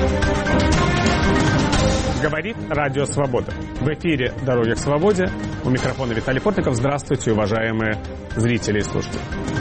Говорит Радио Свобода. В эфире «Дороги к свободе». У микрофона Виталий Портников. Здравствуйте, уважаемые зрители и слушатели.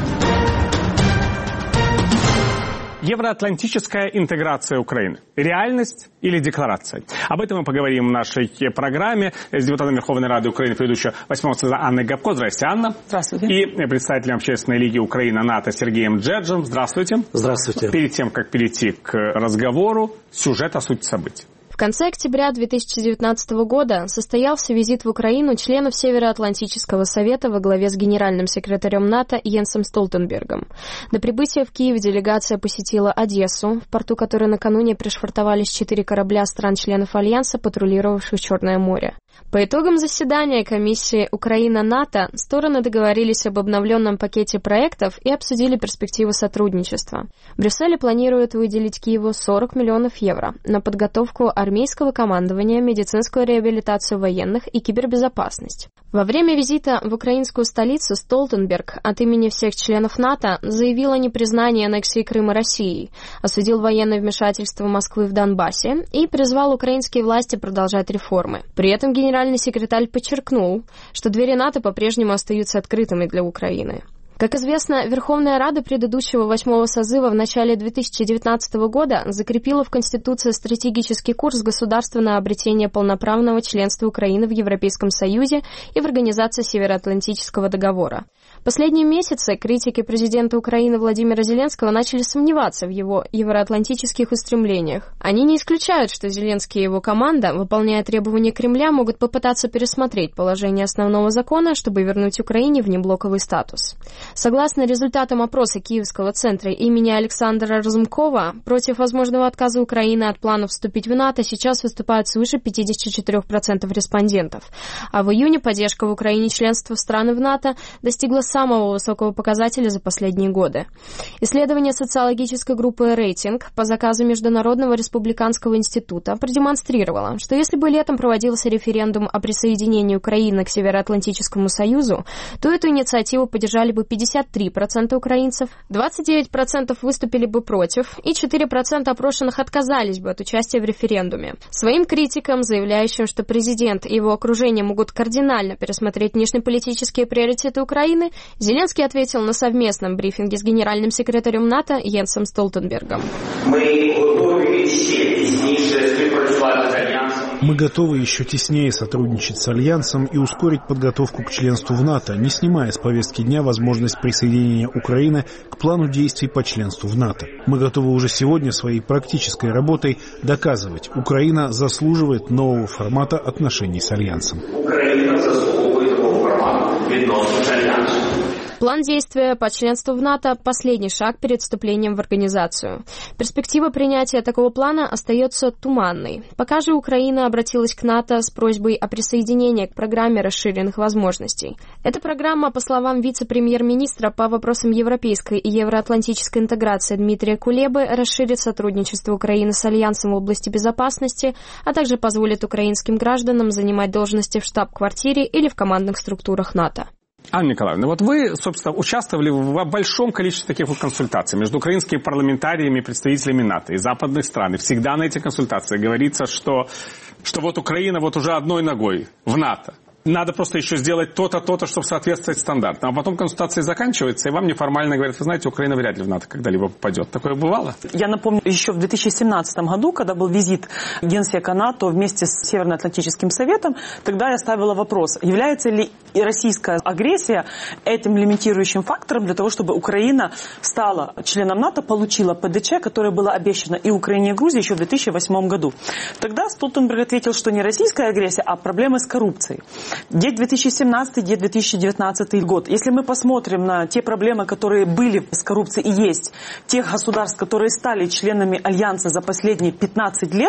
Евроатлантическая интеграция Украины. Реальность или декларация? Об этом мы поговорим в нашей программе с депутатом Верховной Рады Украины, предыдущего 8-го съезда Анной Гопко. Здравствуйте, Анна. Здравствуйте. И представителем Общественной лиги Украина-НАТО Сергеем Джерджем. Здравствуйте. Здравствуйте. Перед тем, как перейти к разговору, сюжет о сути событий. В конце октября 2019 года состоялся визит в Украину членов Североатлантического совета во главе с генеральным секретарем НАТО Йенсом Столтенбергом. До прибытия в Киев делегация посетила Одессу, в порту которой накануне пришвартовались 4 корабля стран-членов Альянса, патрулировавших Черное море. По итогам заседания комиссии Украина-НАТО стороны договорились об обновленном пакете проектов и обсудили перспективы сотрудничества. В Брюсселе планируют выделить Киеву 40 миллионов евро на подготовку армейского командования, медицинскую реабилитацию военных и кибербезопасность. Во время визита в украинскую столицу Столтенберг от имени всех членов НАТО заявил о непризнании аннексии Крыма Россией, осудил военное вмешательство Москвы в Донбассе и призвал украинские власти продолжать реформы. При этом генеральный секретарь подчеркнул, что двери НАТО по-прежнему остаются открытыми для Украины. Как известно, Верховная Рада предыдущего 8-го созыва в начале 2019 года закрепила в Конституции стратегический курс государства на обретение полноправного членства Украины в Европейском Союзе и в Организации Североатлантического договора. В последние месяцы критики президента Украины Владимира Зеленского начали сомневаться в его евроатлантических устремлениях. Они не исключают, что Зеленский и его команда, выполняя требования Кремля, могут попытаться пересмотреть положение основного закона, чтобы вернуть Украине внеблоковый статус. Согласно результатам опроса Киевского центра имени Александра Разумкова, против возможного отказа Украины от планов вступить в НАТО сейчас выступают свыше 54% респондентов. А в июне поддержка в Украине членства страны в НАТО достигла самого высокого показателя за последние годы. Исследование социологической группы «Рейтинг» по заказу Международного республиканского института продемонстрировало, что если бы летом проводился референдум о присоединении Украины к Североатлантическому Союзу, то эту инициативу поддержали бы 53% украинцев, 29% выступили бы против, и 4% опрошенных отказались бы от участия в референдуме. Своим критикам, заявляющим, что президент и его окружение могут кардинально пересмотреть внешнеполитические приоритеты Украины, Зеленский ответил на совместном брифинге с генеральным секретарем НАТО Йенсом Столтенбергом. Мы готовы еще теснее сотрудничать с Альянсом и ускорить подготовку к членству в НАТО, не снимая с повестки дня возможность присоединения Украины к плану действий по членству в НАТО. Мы готовы уже сегодня своей практической работой доказывать, Украина заслуживает нового формата отношений с Альянсом. Украина заслуживает нового формата відносин з Альянсом. План действия по членству в НАТО – последний шаг перед вступлением в организацию. Перспектива принятия такого плана остается туманной. Пока же Украина обратилась к НАТО с просьбой о присоединении к программе расширенных возможностей. Эта программа, по словам вице-премьер-министра по вопросам европейской и евроатлантической интеграции Дмитрия Кулебы, расширит сотрудничество Украины с Альянсом в области безопасности, а также позволит украинским гражданам занимать должности в штаб-квартире или в командных структурах НАТО. Анна Николаевна, вот вы, собственно, участвовали в большом количестве таких вот консультаций между украинскими парламентариями и представителями НАТО и западных стран. И всегда на этих консультациях говорится, что вот Украина вот уже одной ногой в НАТО. Надо просто еще сделать то-то, то-то, чтобы соответствовать стандартам. А потом консультации заканчиваются, и вам неформально говорят, вы знаете, Украина вряд ли в НАТО когда-либо попадет. Такое бывало? Я напомню, еще в 2017 году, когда был визит Генсека НАТО вместе с Североатлантическим советом, тогда я ставила вопрос, является ли и российская агрессия этим лимитирующим фактором для того, чтобы Украина стала членом НАТО, получила ПДЧ, которое было обещано и Украине, и Грузии еще в 2008 году. Тогда Столтенберг ответил, что не российская агрессия, а проблемы с коррупцией. Где 2017, где 2019 год. Если мы посмотрим на те проблемы, которые были с коррупцией и есть, тех государств, которые стали членами Альянса за последние 15 лет,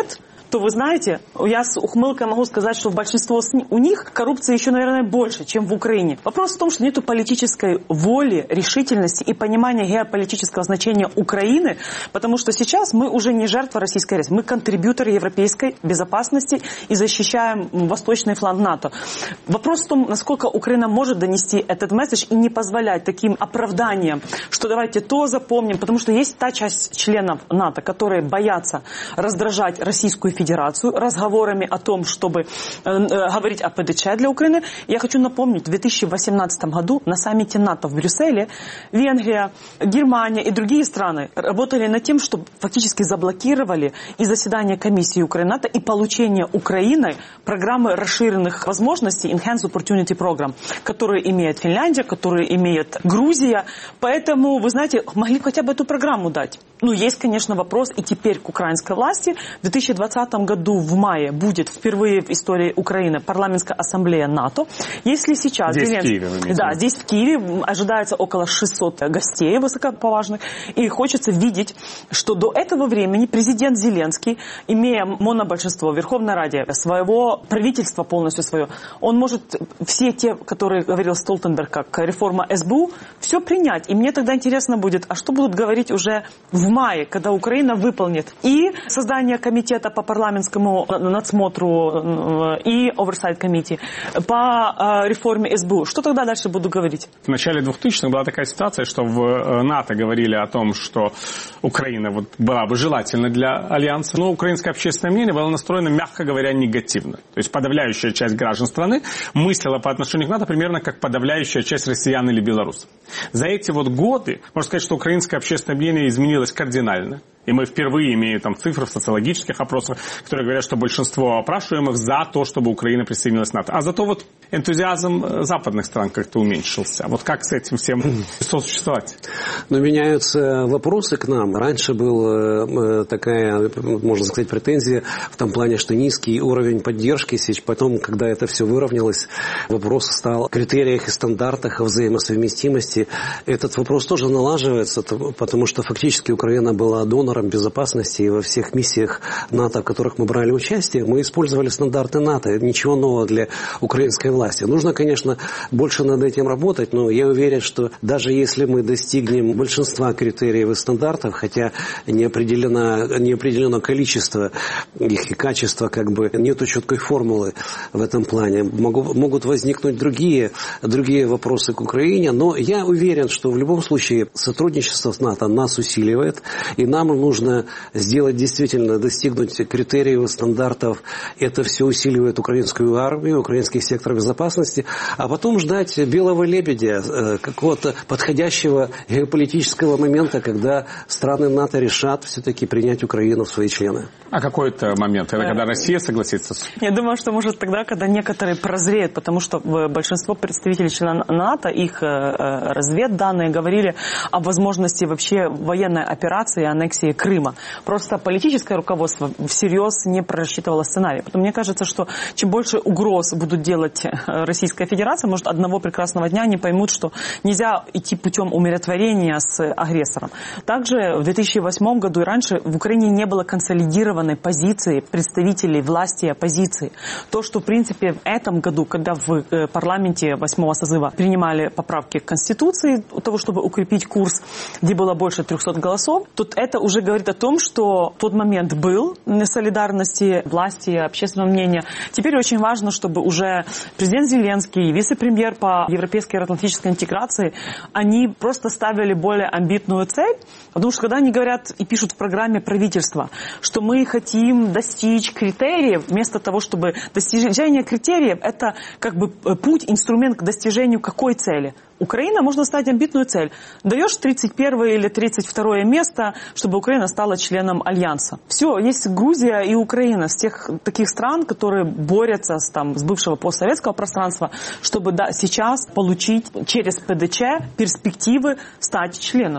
то вы знаете, я с ухмылкой могу сказать, что большинство у них коррупции еще, наверное, больше, чем в Украине. Вопрос в том, что нет политической воли, решительности и понимания геополитического значения Украины, потому что сейчас мы уже не жертва российской агрессии, мы контрибьютор европейской безопасности и защищаем восточный фланг НАТО. Вопрос в том, насколько Украина может донести этот месседж и не позволять таким оправданиям, что давайте то запомним, потому что есть та часть членов НАТО, которые боятся раздражать Российскую Федерацию разговорами о том, чтобы говорить о ПДЧ для Украины. Я хочу напомнить, в 2018 году на саммите НАТО в Брюсселе Венгрия, Германия и другие страны работали над тем, что фактически заблокировали и заседание комиссии Украины-НАТО, и получение Украиной программы расширенных возможностей Enhanced Opportunity Program, которые имеет Финляндия, которые имеет Грузия. Поэтому, вы знаете, могли хотя бы эту программу дать. Ну, есть, конечно, вопрос и теперь к украинской власти. В 2020 году в мае будет впервые в истории Украины парламентская ассамблея НАТО. Если сейчас... Здесь в Киеве. Да, здесь в Киеве ожидается около 600 гостей высокоповажных. И хочется видеть, что до этого времени президент Зеленский, имея монобольшинство в Верховной Раде, своего правительства полностью свое, он может все те, которые говорил Столтенберг, как реформа СБУ, все принять. И мне тогда интересно будет, а что будут говорить уже в мае, когда Украина выполнит и создание комитета по парламентскому надсмотру и Oversight Committee по реформе СБУ. Что тогда дальше буду говорить? В начале 2000-х была такая ситуация, что в НАТО говорили о том, что Украина была бы желательна для Альянса, но украинское общественное мнение было настроено, мягко говоря, негативно. То есть подавляющая часть граждан страны мыслила по отношению к НАТО примерно как подавляющая часть россиян или белорусов. За эти годы, можно сказать, что украинское общественное мнение изменилось кардинально. И мы впервые имеем там цифры в социологических опросах, которые говорят, что большинство опрашиваемых за то, чтобы Украина присоединилась к НАТО. А зато энтузиазм западных стран как-то уменьшился. Вот как с этим всем сосуществовать? Но меняются вопросы к нам. Раньше была такая, можно сказать, претензия в том плане, что низкий уровень поддержки. Потом, когда это все выровнялось, вопрос стал о критериях и стандартах, о взаимосовместимости. Этот вопрос тоже налаживается, потому что фактически Украина была донором безопасности, и во всех миссиях НАТО, в которых мы брали участие, мы использовали стандарты НАТО. Ничего нового для украинской власти. Нужно, конечно, больше над этим работать, но я уверен, что даже если мы достигнем большинства критериев и стандартов, хотя не определено количество их и качество, нету четкой формулы в этом плане, могут возникнуть другие вопросы к Украине, но я уверен, что в любом случае сотрудничество с НАТО нас усиливает, и нам нужно сделать действительно, достигнуть критериев, стандартов. Это все усиливает украинскую армию, украинский сектор безопасности, а потом ждать белого лебедя, какого-то подходящего геополитического момента, когда страны НАТО решат все-таки принять Украину в свои члены. А какой это момент? Это когда Россия согласится? Я думаю, что может тогда, когда некоторые прозреют, потому что большинство представителей членов НАТО, их разведданные говорили о возможности вообще военной операции и аннексии Крыма. Просто политическое руководство всерьез не просчитывало сценарий. Поэтому мне кажется, что чем больше угроз будут делать Российская Федерация, может, одного прекрасного дня они поймут, что нельзя идти путем умиротворения с агрессором. Также в 2008 году и раньше в Украине не было консолидированной позиции представителей власти и оппозиции. То, что, в принципе, в этом году, когда в парламенте 8-го созыва принимали поправки к Конституции, для того, чтобы укрепить курс, где было больше 300 голосов, тут это уже говорит о том, что тот момент был солидарности власти и общественного мнения. Теперь очень важно, чтобы уже президент Зеленский и вице-премьер по европейской и атлантической интеграции, они просто ставили более амбитную цель, потому что когда они говорят и пишут в программе правительства, что мы хотим достичь критериев, вместо того, чтобы достижение критериев, это путь, инструмент к достижению какой цели? Украина, можно ставить амбитную цель. Даешь 31 или 32 место, чтобы Украина стала членом Альянса. Все, есть Грузия и Украина с таких стран, которые борются с бывшего постсоветского пространства, чтобы сейчас получить через ПДЧ перспективы стать членом.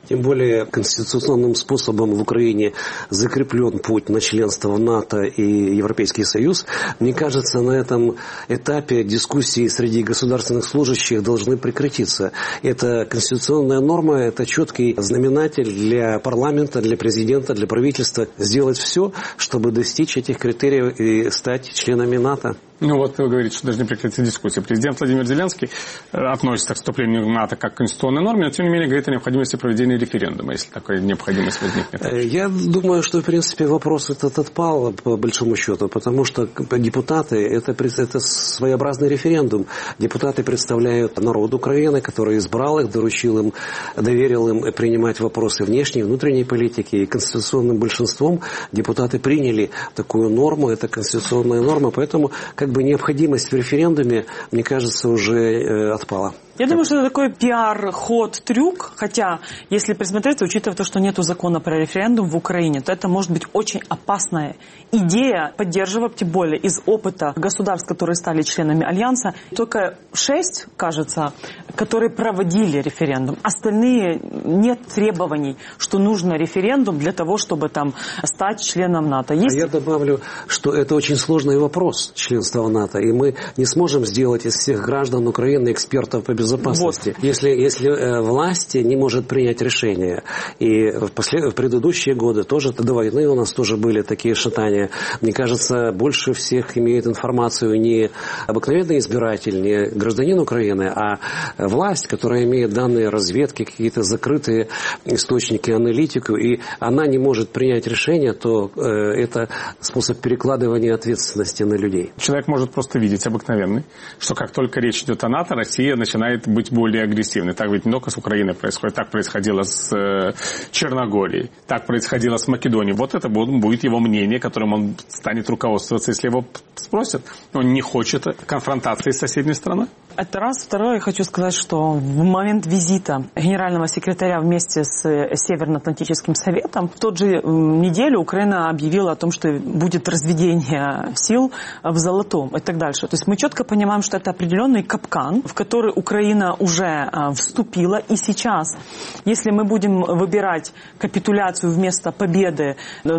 Тем более конституционным способом в Украине закреплен путь на членство в НАТО и Европейский Союз. Мне кажется, на этом этапе дискуссии среди государственных служащих должны прекратиться. Это конституционная норма, это четкий знаменатель для парламента, для президента, для правительства сделать все, чтобы достичь этих критериев и стать членами НАТО. Ну вот вы говорите, что должны прекратить дискуссии. Президент Владимир Зеленский относится к вступлению в НАТО как к конституционной норме, но тем не менее говорит о необходимости проведения референдума, если такая необходимость возникнет. Я думаю, что в принципе вопрос этот отпал по большому счету, потому что депутаты это своеобразный референдум. Депутаты представляют народ Украины, который избрал их, доручил им, доверил им принимать вопросы внешней и внутренней политики. И конституционным большинством депутаты приняли такую норму, это конституционная норма, поэтому необходимость в референдуме, мне кажется, уже отпала. Я думаю, что это такой пиар-ход, трюк, хотя, если присмотреться, учитывая то, что нет закона про референдум в Украине, то это может быть очень опасная идея, поддерживая, тем более, из опыта государств, которые стали членами Альянса, только 6, кажется, которые проводили референдум. Остальные нет требований, что нужно референдум для того, чтобы там стать членом НАТО. А я добавлю, что это очень сложный вопрос, членства в НАТО, и мы не сможем сделать из всех граждан Украины экспертов по безопасности. Вот. Если власть не может принять решение, и в предыдущие годы, тоже до войны у нас тоже были такие шатания, мне кажется, больше всех имеет информацию не обыкновенный избиратель, не гражданин Украины, а власть, которая имеет данные разведки, какие-то закрытые источники, аналитику, и она не может принять решение, то это способ перекладывания ответственности на людей. Человек может просто видеть обыкновенный, что как только речь идет о НАТО, Россия начинает быть более агрессивной. Так ведь не только с Украиной происходит, так происходило с Черногорией, так происходило с Македонией. Вот это будет его мнение, которым он станет руководствоваться, если его спросят. Он не хочет конфронтации с соседней страной. Это раз. Второе, я хочу сказать, что в момент визита генерального секретаря вместе с Североатлантическим советом в тот же неделю Украина объявила о том, что будет разведение сил в Золотом и так дальше. То есть мы четко понимаем, что это определенный капкан, в который Украина уже вступила. И сейчас, если мы будем выбирать капитуляцию вместо победы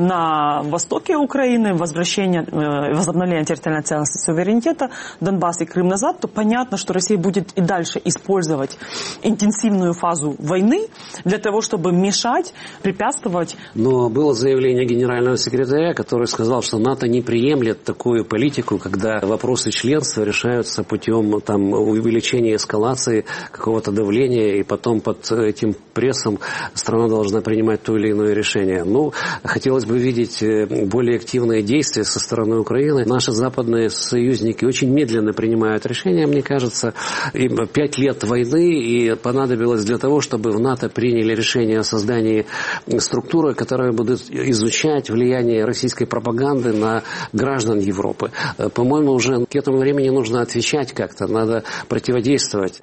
на востоке Украины, возобновление территориальной целостности, суверенитета, Донбасс и Крым назад, то понятно, что Россия будет и дальше использовать интенсивную фазу войны для того, чтобы мешать, препятствовать. Но было заявление генерального секретаря, который сказал, что НАТО не приемлет такую политику, когда вопросы членства решаются путем увеличения эскалации, какого-то давления, и потом под этим прессом страна должна принимать то или иное решение. Хотелось бы видеть более активные действия со стороны Украины. Наши западные союзники очень медленно принимают решения, мне кажется. Им 5 лет войны и понадобилось для того, чтобы в НАТО приняли решение о создании структуры, которая будет изучать влияние российской пропаганды на граждан Европы. По-моему, уже к этому времени нужно отвечать как-то, надо противодействовать.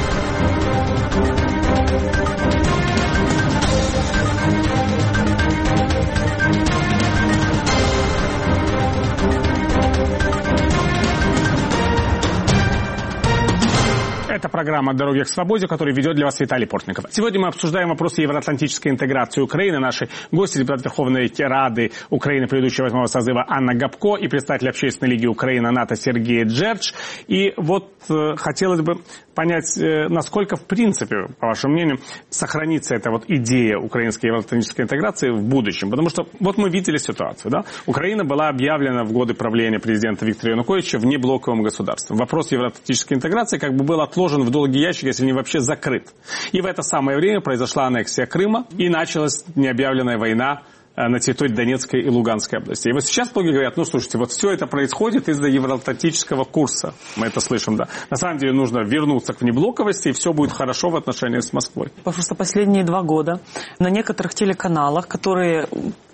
Это программа «Дороги к свободе», которую ведет для вас Виталий Портников. Сегодня мы обсуждаем вопросы евроатлантической интеграции Украины. Наши гости, депутат Верховной Рады Украины предыдущего 8-го созыва Анна Гопко и представитель Общественной лиги Украина НАТО Сергей Джердж. И вот хотелось бы понять, насколько, в принципе, по вашему мнению, сохранится эта идея украинской евроатлантической интеграции в будущем. Потому что вот мы видели ситуацию, да? Украина была объявлена в годы правления президента Виктора Януковича внеблоковым государством. Вопрос евроатлантической интеграции был отложен в долгий ящик, если не вообще закрыт. И в это самое время произошла аннексия Крыма и началась необъявленная война на территории Донецкой и Луганской области. И вот сейчас многие говорят, слушайте, все это происходит из-за евроатлантического курса. Мы это слышим, да. На самом деле нужно вернуться к внеблоковости, и все будет хорошо в отношениях с Москвой. Потому что последние 2 года на некоторых телеканалах, которые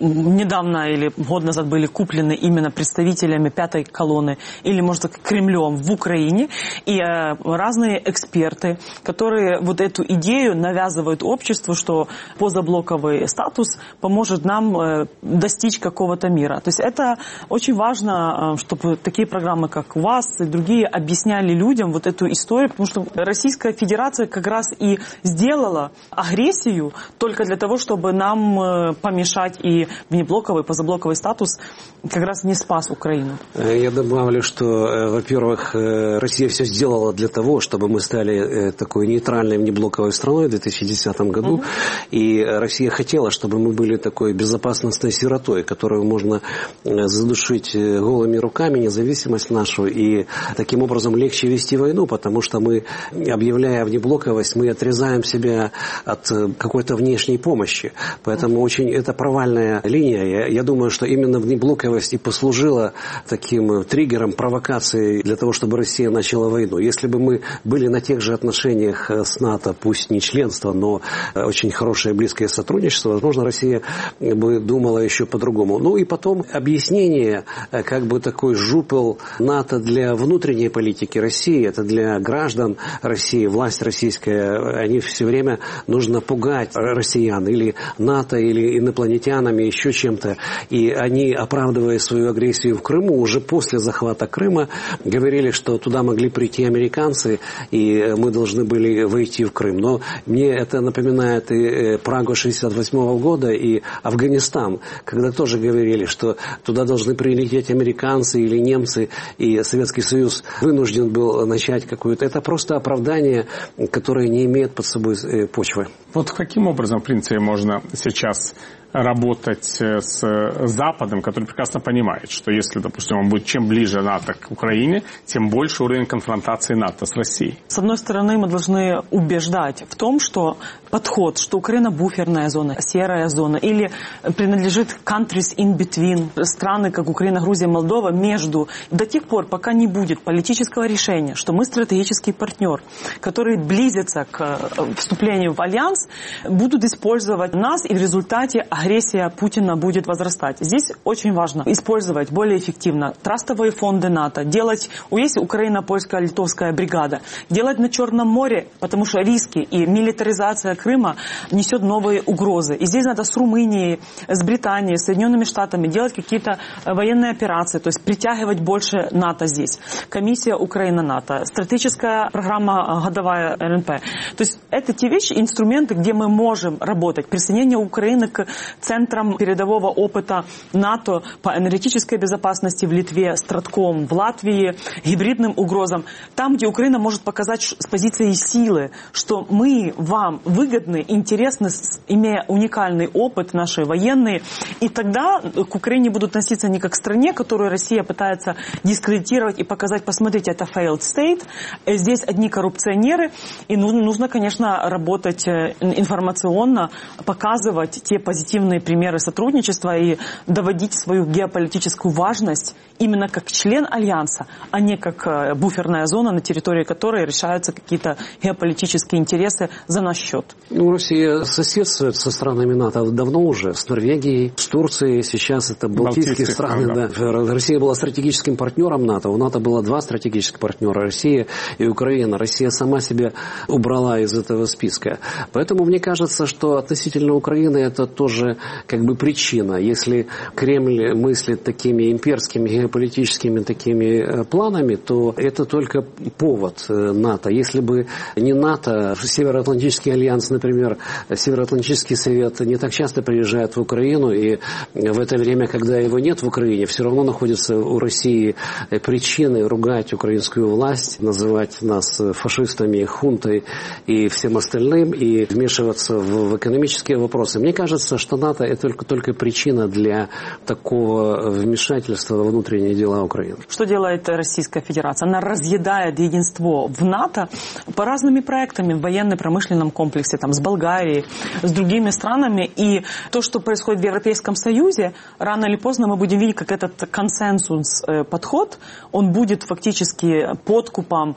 недавно или год назад были куплены именно представителями пятой колонны или, может быть, Кремлем в Украине. И разные эксперты, которые вот эту идею навязывают обществу, что позаблоковый статус поможет нам достичь какого-то мира. То есть это очень важно, чтобы такие программы, как у вас и другие, объясняли людям вот эту историю, потому что Российская Федерация как раз и сделала агрессию только для того, чтобы нам помешать, и внеблоковый, позаблоковый статус как раз не спас Украину. Я добавлю, что, во-первых, Россия все сделала для того, чтобы мы стали такой нейтральной внеблоковой страной в 2010 году, и Россия хотела, чтобы мы были такой безопасностной сиротой, которую можно задушить голыми руками, независимость нашу, и таким образом легче вести войну, потому что мы, объявляя внеблоковость, мы отрезаем себя от какой-то внешней помощи. Поэтому очень это провальная линия. Я думаю, что именно внеблоковость и послужила таким триггером, провокацией для того, чтобы Россия начала войну. Если бы мы были на тех же отношениях с НАТО, пусть не членство, но очень хорошее близкое сотрудничество, возможно, Россия бы думала еще по-другому. Ну и потом объяснение, как бы такой жупел НАТО для внутренней политики России, это для граждан России, власть российская, они все время нужно пугать россиян или НАТО, или инопланетянами, еще чем-то. И они, оправдывая свою агрессию в Крыму, уже после захвата Крыма говорили, что туда могли прийти американцы, и мы должны были войти в Крым. Но мне это напоминает и Прагу 1968 года, и Афганистан, когда тоже говорили, что туда должны прилететь американцы или немцы, и Советский Союз вынужден был начать какую-то... Это просто оправдание, которое не имеет под собой почвы. Вот каким образом, в принципе, можно сейчас работать с Западом, который прекрасно понимает, что если, допустим, он будет чем ближе НАТО к Украине, тем больше уровень конфронтации НАТО с Россией? С одной стороны, мы должны убеждать в том, что подход, что Украина буферная зона, серая зона, или принадлежит countries in between, страны, как Украина, Грузия, Молдова, между, до тех пор, пока не будет политического решения, что мы стратегический партнер, который близится к вступлению в альянс, будут использовать нас, и в результате агрессия Путина будет возрастать. Здесь очень важно использовать более эффективно трастовые фонды НАТО, делать, есть Украина, польская, литовская бригада, делать на Черном море, потому что риски и милитаризация Крыма несет новые угрозы. И здесь надо с Румынией, с Британией, с Соединенными Штатами делать какие-то военные операции, то есть притягивать больше НАТО здесь. Комиссия Украина-НАТО, стратегическая программа годовая РНП. То есть это те вещи, инструменты, где мы можем работать. Присоединение Украины к центрам передового опыта НАТО по энергетической безопасности в Литве, Стратком в Латвии, гибридным угрозам. Там, где Украина может показать с позиции силы, что мы вам выгодны, интересны, имея уникальный опыт, наши военные, и тогда к Украине будут относиться не как к стране, которую Россия пытается дискредитировать и показать, посмотрите, это failed state, здесь одни коррупционеры, и нужно, конечно, работать информационно, показывать те позитивные примеры сотрудничества и доводить свою геополитическую важность именно как член Альянса, а не как буферная зона, на территории которой решаются какие-то геополитические интересы за наш счет. Ну, Россия соседствует со странами НАТО давно уже, с Норвегией, с Турцией, сейчас это балтийские страны. Да. Россия была стратегическим партнером НАТО, у НАТО было два стратегических партнера, Россия и Украина. Россия сама себя убрала из этого списка. Поэтому мне кажется, что относительно Украины это тоже как бы причина. Если Кремль мыслит такими имперскими геополитическими такими планами, то это только повод НАТО. Если бы не НАТО, Североатлантический альянс, например, Североатлантический совет не так часто приезжает в Украину, и в это время, когда его нет в Украине, все равно находятся у России причины ругать украинскую власть, называть нас фашистами, хунтой и всем остальным, и вмешиваться в экономические вопросы. Мне кажется, что НАТО это только причина для такого вмешательства во внутренние дела Украины. Что делает Российская Федерация? Она разъедает единство в НАТО по разными проектами в военно-промышленном комплексе, там, с Болгарией, с другими странами. И то, что происходит в Европейском Союзе, рано или поздно мы будем видеть, как этот консенсус-подход, он будет фактически подкупом,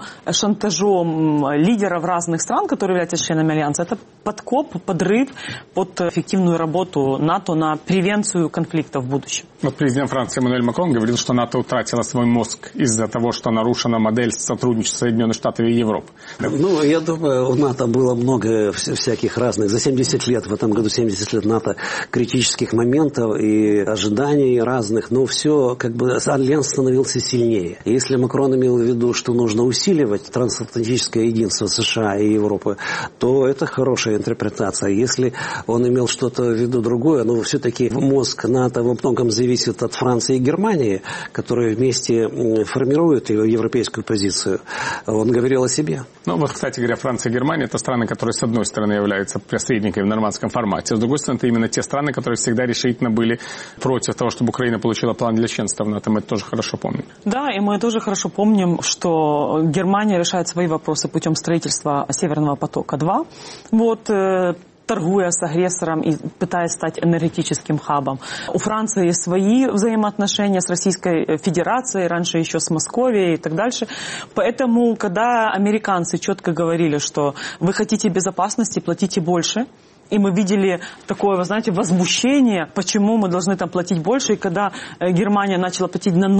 шантажом лидеров разных стран, которые являются членами Альянса. Это подкоп, подрыв под эффективную работу работу НАТО на превенцию конфликтов в будущем. Вот президент Франции Эммануэль Макрон говорил, что НАТО утратила свой мозг из-за того, что нарушена модель сотрудничества Соединенных Штатов и Европы. Ну, я думаю, у НАТО было много всяких разных. За 70 лет, в этом году 70 лет НАТО, критических моментов и ожиданий разных, но все, как бы, альянс становился сильнее. Если Макрон имел в виду, что нужно усиливать трансатлантическое единство США и Европы, то это хорошая интерпретация. Если он имел что-то в виду другое, но все-таки мозг НАТО во многом зависит от Франции и Германии, которые вместе формируют европейскую позицию. Он говорил о себе. Ну вот, кстати говоря, Франция и Германия – это страны, которые, с одной стороны, являются посредниками в нормандском формате, а с другой стороны, это именно те страны, которые всегда решительно были против того, чтобы Украина получила план для членства в НАТО. Мы это тоже хорошо помним. Да, и мы тоже хорошо помним, что Германия решает свои вопросы путем строительства Северного потока-2. Вот, торгуя с агрессором и пытаясь стать энергетическим хабом. У Франции свои взаимоотношения с Российской Федерацией, раньше еще с Московией и так дальше. Поэтому, когда американцы четко говорили, что вы хотите безопасности, платите больше, и мы видели такое, вы знаете, возмущение, почему мы должны там платить больше. И когда Германия начала платить на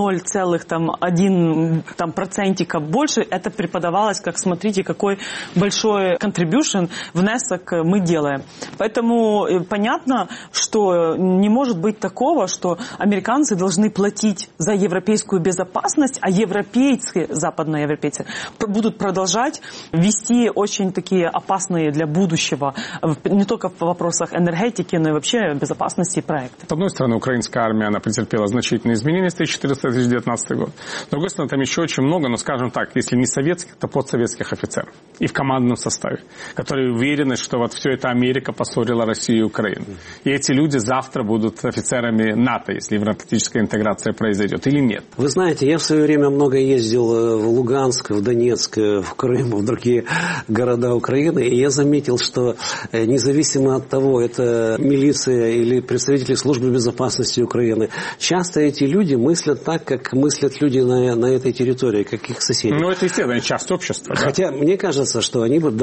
0,1% больше, это преподавалось как, смотрите, какой большой contribution, внесок мы делаем. Поэтому понятно, что не может быть такого, что американцы должны платить за европейскую безопасность, а европейцы, западноевропейцы, будут продолжать вести очень такие опасные для будущего, не только в вопросах энергетики, но и вообще безопасности проекта. С одной стороны, украинская армия, она претерпела значительные изменения с 2014-2019 год. С другой стороны, там еще очень много, но, скажем так, если не советских, то подсоветских офицеров. И в командном составе, которые уверены, что вот все это Америка поссорила Россию и Украину. И эти люди завтра будут офицерами НАТО, если евроатлантическая интеграция произойдет, или нет. Вы знаете, я в свое время много ездил в Луганск, в Донецк, в Крым, в другие города Украины, и я заметил, что независимо от того, это милиция или представители службы безопасности Украины, часто эти люди мыслят так, как мыслят люди на этой территории, как их соседи. Ну, это, естественно, часть общества. Хотя мне кажется, что они бы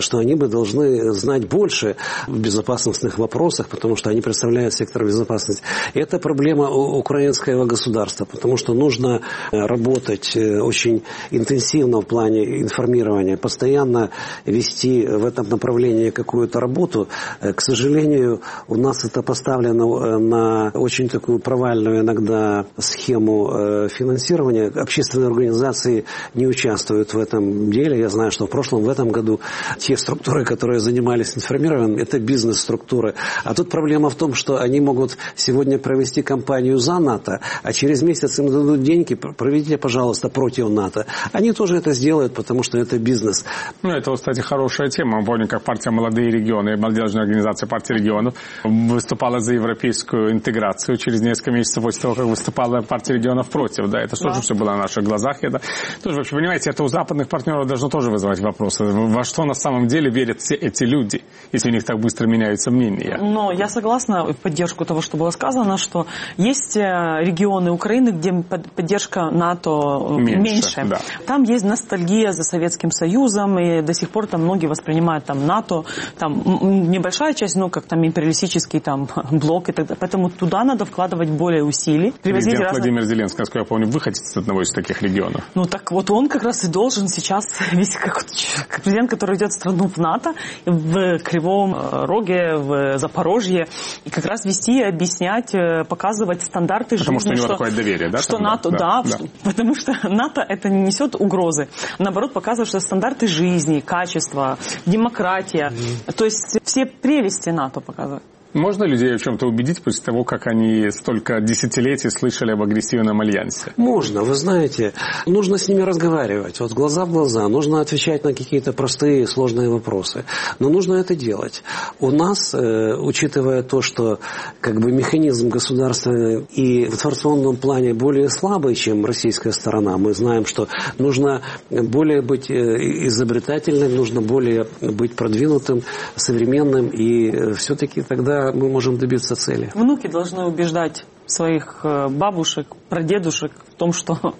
должны знать больше в безопасностных вопросах, потому что они представляют сектор безопасности. Это проблема украинского государства, потому что нужно работать очень интенсивно в плане информирования, постоянно вести в этом направлении какую-то работу. К сожалению, у нас это поставлено на очень такую провальную иногда схему финансирования. Общественные организации не участвуют в этом деле. Я знаю, что в этом году те структуры, которые занимались информированием, это бизнес-структуры. А тут проблема в том, что они могут сегодня провести кампанию за НАТО, а через месяц им дадут деньги, проведите, пожалуйста, против НАТО. Они тоже это сделают, потому что это бизнес. Ну, это, кстати, хорошая тема. Мы помним, как партия «Молодые регионы», молодежная организация партии регионов, выступала за европейскую интеграцию через несколько месяцев после того, как выступала партия регионов против. Да, это тоже все было на наших глазах. Это тоже, вообще, понимаете, это у западных партнеров должно тоже вызывать вопросы. Во что на самом деле верят все эти люди, если у них так быстро меняются мнения? Но я согласна в поддержку того, что было сказано, что есть регионы Украины, где поддержка НАТО меньше. Да. Там есть ностальгия за Советским Союзом, и до сих пор там многие воспринимают там НАТО, там небольшая часть, ну, как там империалистический там блок и так далее. Поэтому туда надо вкладывать более усилий. Президент Владимир Зеленский, насколько я помню, выходит из одного из таких регионов. Ну, так вот он как раз и должен сейчас, весь как президент, который ведет страну в НАТО, в Кривом Роге, в Запорожье, и как раз вести, объяснять, показывать стандарты жизни. Потому что у него такое доверие, да? Что НАТО, да, потому что НАТО это не несет угрозы. Наоборот, показывает, что стандарты жизни, качество, демократия, то есть все прелести НАТО показывают. Можно людей в чем-то убедить после того, как они столько десятилетий слышали об агрессивном альянсе? Можно. Вы знаете, нужно с ними разговаривать. Вот глаза в глаза. Нужно отвечать на какие-то простые, сложные вопросы. Но нужно это делать. У нас, учитывая то, что как бы механизм государственный и в информационном плане более слабый, чем российская сторона, мы знаем, что нужно более быть изобретательным, нужно более быть продвинутым, современным, и все-таки тогда мы можем добиться цели. Внуки должны убеждать своих бабушек, прадедушек в том, что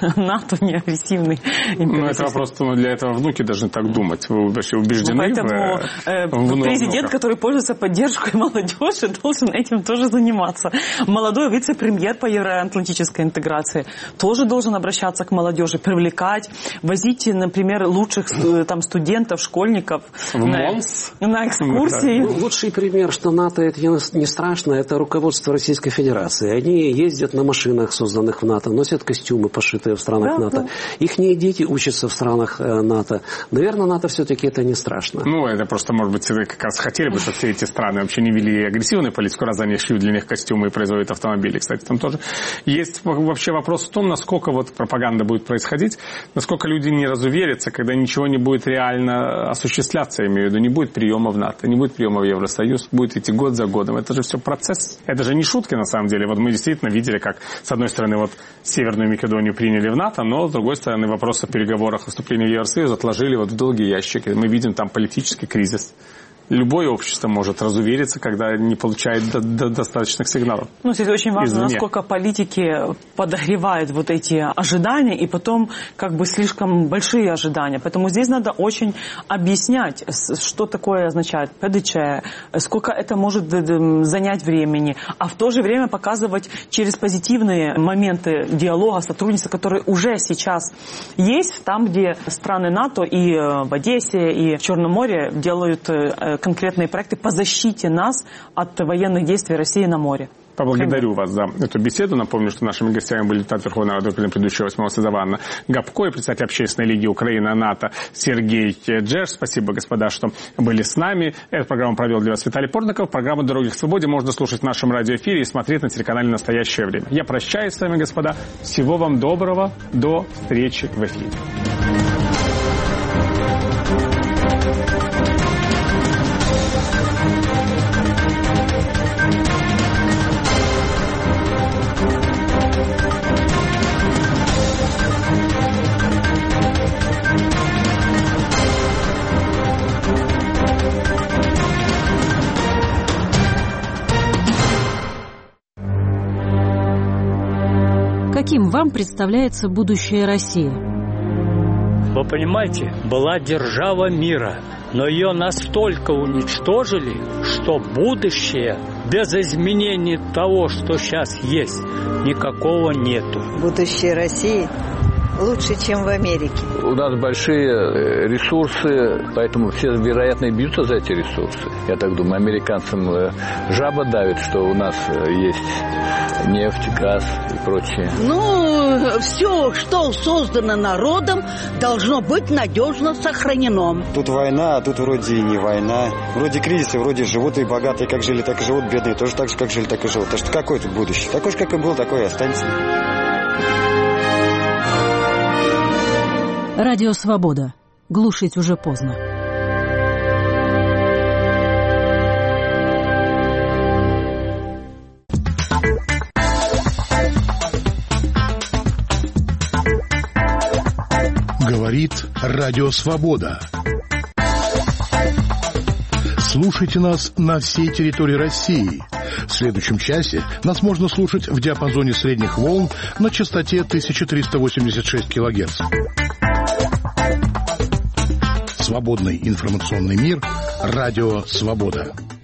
НАТО, не агрессивный это вопрос, для этого внуки должны так думать. Вы вообще убеждены поэтому президент, который пользуется поддержкой молодежи, должен этим тоже заниматься. Молодой вице-премьер по евроатлантической интеграции тоже должен обращаться к молодежи, привлекать, возить, например, лучших там студентов, школьников на экскурсии. Лучший пример, что НАТО это не страшно, это руководство Российской Федерации. Они ездят на машинах, созданных в НАТО, носят костюмы, пошитые в странах НАТО. Ихние дети учатся в странах НАТО. Наверное, НАТО все-таки это не страшно. Это просто, может быть, как раз хотели бы, чтобы все эти страны вообще не вели агрессивную политику, раз они шьют для них костюмы и производят автомобили. Кстати, там тоже есть вообще вопрос в том, насколько пропаганда будет происходить, насколько люди не разуверятся, когда ничего не будет реально осуществляться, я имею в виду, не будет приема в НАТО, не будет приема в Евросоюз, будет идти год за годом. Это же все процесс. Это же не шутки, на самом деле. Мы действительно видели, как, с одной стороны, Северную Македонию приняли в НАТО, но, с другой стороны, вопрос о переговорах о вступлении в Евросоюз отложили в долгий ящик. Мы видим там политический кризис. Любое общество может разувериться, когда не получает достаточных сигналов. Здесь очень важно, насколько политики подогревают эти ожидания и потом слишком большие ожидания. Поэтому здесь надо очень объяснять, что такое означает ПДЧ, сколько это может занять времени, а в то же время показывать через позитивные моменты диалога, сотрудничества, которые уже сейчас есть, там, где страны НАТО и в Одессе, и в Черном море делают конкретные проекты по защите нас от военных действий России на море. Поблагодарю вас за эту беседу. Напомню, что нашими гостями были депутат Верховного Рады Украины предыдущего 8-го созыва Анна Гопко и председатель Общественной лиги Украина-НАТО Сергей Джеш. Спасибо, господа, что были с нами. Эту программу провел для вас Виталий Портников. Программу «Дороги к свободе» можно слушать в нашем радиоэфире и смотреть на телеканале «Настоящее время». Я прощаюсь с вами, господа. Всего вам доброго. До встречи в эфире. Каким вам представляется будущее России? Вы понимаете, была держава мира, но ее настолько уничтожили, что будущее без изменений того, что сейчас есть, никакого нету. Будущее России лучше, чем в Америке. У нас большие ресурсы, поэтому все, вероятно, и бьются за эти ресурсы. Я так думаю, американцам жаба давит, что у нас есть нефть, газ и прочее. Все, что создано народом, должно быть надежно сохранено. Тут война, а тут вроде и не война. Вроде кризисы, вроде живут и богатые, как жили, так и живут, бедные тоже так же, как жили, так и живут. Так что какое тут будущее? Такое же, как и был, такое и останется. Радио «Свобода». Глушить уже поздно. Говорит Радио «Свобода». Слушайте нас на всей территории России. В следующем часе нас можно слушать в диапазоне средних волн на частоте 1386 кГц. Свободный информационный мир. Радио «Свобода».